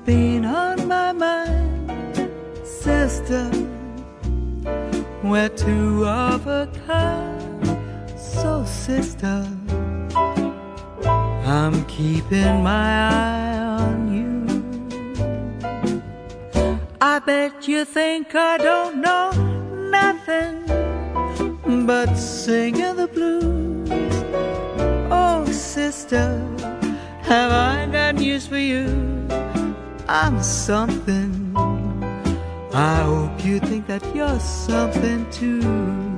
been on my mind, sister. We're two of a kind, so sister, I'm keeping my eye on you. I bet you think I don't know nothing but singing the blues. Oh, sister, have I got news for you? I'm something. I hope you think that you're something too.